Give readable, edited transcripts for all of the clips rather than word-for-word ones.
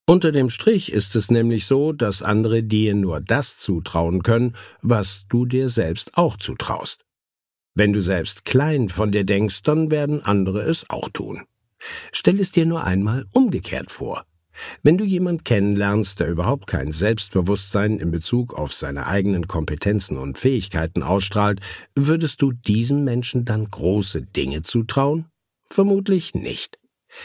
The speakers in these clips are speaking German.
Unter dem Strich ist es nämlich so, dass andere dir nur das zutrauen können, was du dir selbst auch zutraust. Wenn du selbst klein von dir denkst, dann werden andere es auch tun. Stell es dir nur einmal umgekehrt vor. Wenn du jemanden kennenlernst, der überhaupt kein Selbstbewusstsein in Bezug auf seine eigenen Kompetenzen und Fähigkeiten ausstrahlt, würdest du diesem Menschen dann große Dinge zutrauen? Vermutlich nicht.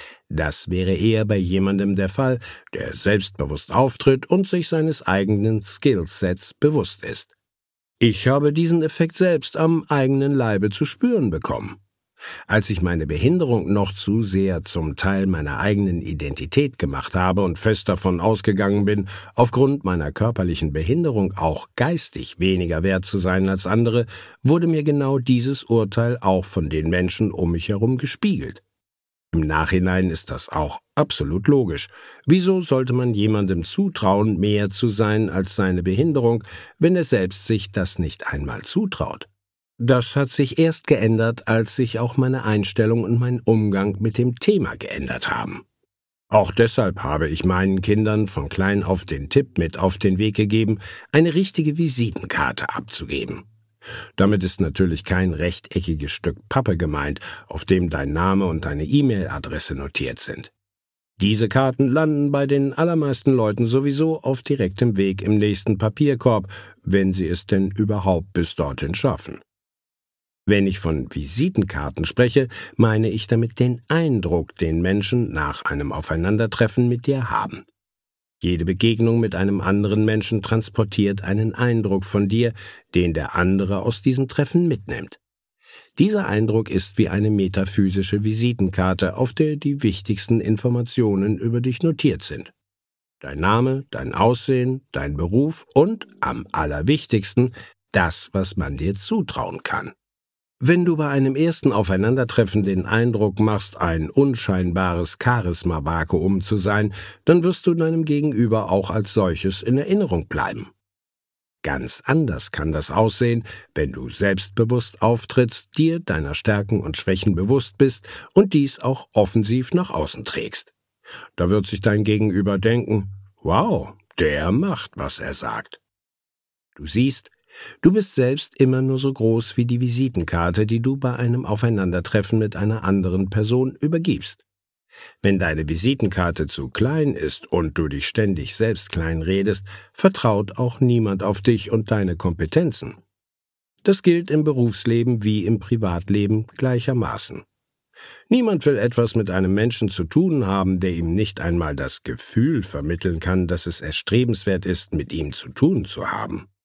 Das wäre eher bei jemandem der Fall, der selbstbewusst auftritt und sich seines eigenen Skillsets bewusst ist. Ich habe diesen Effekt selbst am eigenen Leibe zu spüren bekommen. Als ich meine Behinderung noch zu sehr zum Teil meiner eigenen Identität gemacht habe und fest davon ausgegangen bin, aufgrund meiner körperlichen Behinderung auch geistig weniger wert zu sein als andere, wurde mir genau dieses Urteil auch von den Menschen um mich herum gespiegelt. Im Nachhinein ist das auch absolut logisch. Wieso sollte man jemandem zutrauen, mehr zu sein als seine Behinderung, wenn er selbst sich das nicht einmal zutraut? Das hat sich erst geändert, als sich auch meine Einstellung und mein Umgang mit dem Thema geändert haben. Auch deshalb habe ich meinen Kindern von klein auf den Tipp mit auf den Weg gegeben, eine richtige Visitenkarte abzugeben. Damit ist natürlich kein rechteckiges Stück Pappe gemeint, auf dem dein Name und deine E-Mail-Adresse notiert sind. Diese Karten landen bei den allermeisten Leuten sowieso auf direktem Weg im nächsten Papierkorb, wenn sie es denn überhaupt bis dorthin schaffen. Wenn ich von Visitenkarten spreche, meine ich damit den Eindruck, den Menschen nach einem Aufeinandertreffen mit dir haben. Jede Begegnung mit einem anderen Menschen transportiert einen Eindruck von dir, den der andere aus diesem Treffen mitnimmt. Dieser Eindruck ist wie eine metaphysische Visitenkarte, auf der die wichtigsten Informationen über dich notiert sind. Dein Name, dein Aussehen, dein Beruf und, am allerwichtigsten, das, was man dir zutrauen kann. Wenn du bei einem ersten Aufeinandertreffen den Eindruck machst, ein unscheinbares Charisma-Vakuum zu sein, dann wirst du deinem Gegenüber auch als solches in Erinnerung bleiben. Ganz anders kann das aussehen, wenn du selbstbewusst auftrittst, dir deiner Stärken und Schwächen bewusst bist und dies auch offensiv nach außen trägst. Da wird sich dein Gegenüber denken, wow, der macht, was er sagt. Du siehst, du bist selbst immer nur so groß wie die Visitenkarte, die du bei einem Aufeinandertreffen mit einer anderen Person übergibst. Wenn deine Visitenkarte zu klein ist und du dich ständig selbst klein redest, vertraut auch niemand auf dich und deine Kompetenzen. Das gilt im Berufsleben wie im Privatleben gleichermaßen. Niemand will etwas mit einem Menschen zu tun haben, der ihm nicht einmal das Gefühl vermitteln kann, dass es erstrebenswert ist, mit ihm zu tun zu haben.